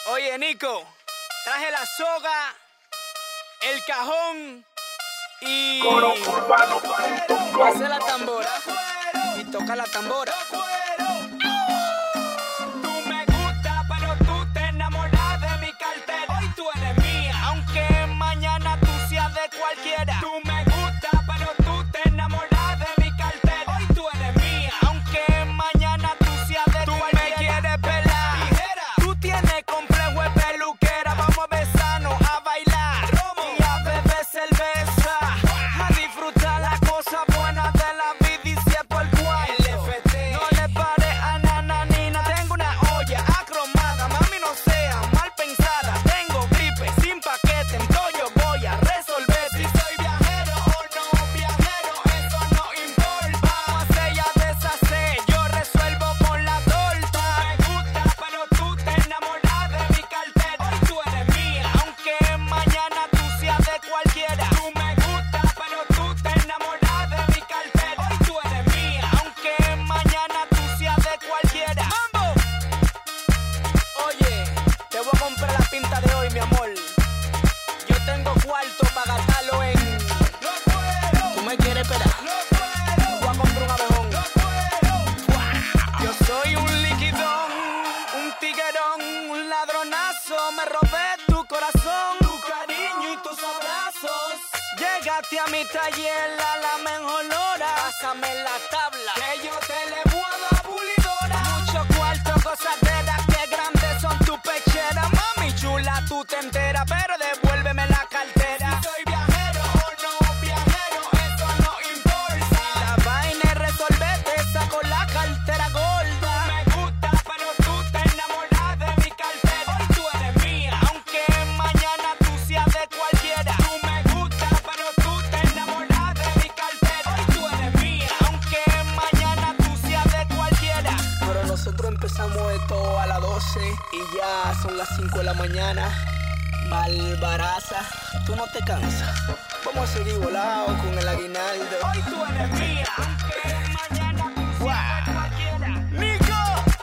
Oye, Nico, traje la soga, el cajón y... hace la tambora y toca la tambora. Tú me gusta, pero tú te enamoras de mi cartel. Hoy tú eres mía, aunque mañana tú seas de cualquiera. Tú me gusta, pero tú te enamoras de mi cartel. Hoy tú eres mía, aunque mañana tú seas de tú cualquiera. Me quieres pelar, tijera. Tú tienes complejo de peluquera. Vamos a besarnos, a bailar romo y a beber cerveza, a disfrutar las cosas buenas de la vida y si es por cuarto. No le pare a nananina. Tengo una olla acromada, mami, no sea mal pensada. Tengo gripe sin paquete, entonces yo voy a resolver. Si soy viajero o no viajero, eso no importa. Vamos a hacer ya deshacer, yo resuelvo con la torta. Me gusta, pero tú te enamoras de mi cartel. Hoy tú eres mía, aunque mañana tú seas de cualquiera. Tú me gusta, pero tú te enamoras de mi cartel. Hoy tú eres mía, aunque mañana tú seas de cualquiera. ¡Mambo! Oye, te voy a comprar la pinta de hoy, mi amor. Yo tengo cuarto para gastarlo en... ¿Tú me quieres esperar? Voy a comprar un abejón. Yo soy un liquidón, un tiguerón, un ladronazo. Me robé tu corazón, tu cariño y tus abrazos. Llegaste a mi taller a la mejor hora. Pásame la tabla, que yo te le voy a dar pulidora. Mucho cuarto, gozadera, que grandes son tus pecheras. Mami chula, tú te enteras, pero devuélveme la cartera. Si soy viajero o no viajero, eso no importa. La vaina es resolverte, saco la cartera gorda. Me gusta, pero tú te enamoras de mi cartera. Hoy tú eres mía, aunque mañana tú seas de cualquiera. Tú me gusta, pero tú te enamoras de mi cartera. Hoy tú eres mía, aunque mañana tú seas de cualquiera. Pero nosotros empezamos esto a las 12 y ya son las 5 de la mañana. Malbaraza, tú no te cansas. Vamos a seguir volado con el aguinaldo. Hoy tú eres mía, aunque mañana tú seas de cualquiera. Nico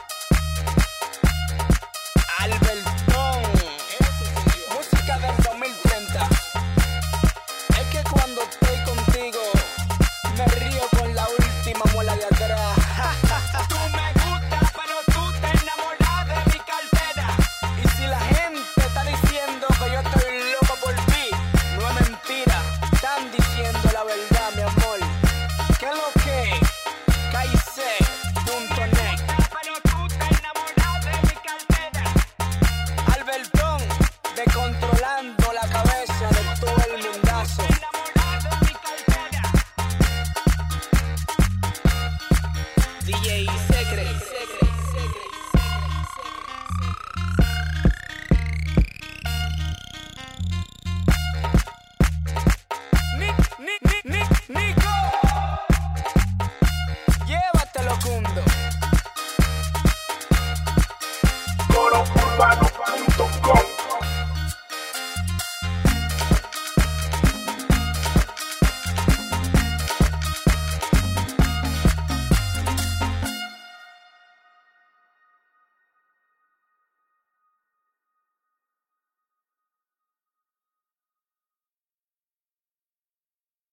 Albertón, música del 2030. Es que cuando estoy contigo me río con la última muela de atrás. Tú me gustas, pero tú te enamoras de mi cartera. Y si la gente está diciendo que yo estoy loco por ti, no es mentira, están diciendo la verdad, mi amor. ¿Qué es lo que? Kaice.net. Pero tú te enamoras de mi cartera. Albertón, descontrolando la cabeza de todo el mundazo. DJ Secret. Nico, llévatelo, Cundo.